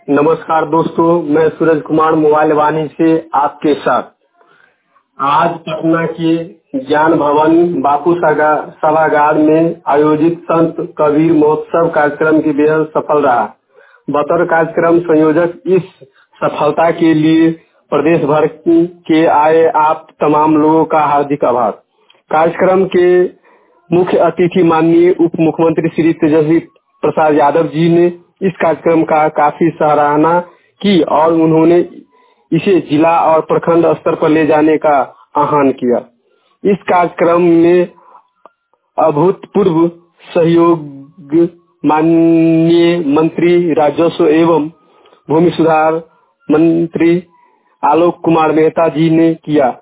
नमस्कार दोस्तों, मैं सूरज कुमार मोबाइल वाणी से आपके साथ। आज पटना के ज्ञान भवन बापू सभागार में आयोजित संत कबीर महोत्सव कार्यक्रम की बेहद सफल रहा। बतौर कार्यक्रम संयोजक इस सफलता के लिए प्रदेश भर के आए आप तमाम लोगों का हार्दिक आभार। कार्यक्रम के मुख्य अतिथि माननीय उप मुख्यमंत्री श्री तेजस्वी प्रसाद यादव जी ने इस कार्यक्रम का काफी सराहना की और उन्होंने इसे जिला और प्रखंड स्तर पर ले जाने का आह्वान किया। इस कार्यक्रम में अभूतपूर्व सहयोग माननीय मंत्री राजस्व एवं भूमि सुधार मंत्री आलोक कुमार मेहता जी ने किया।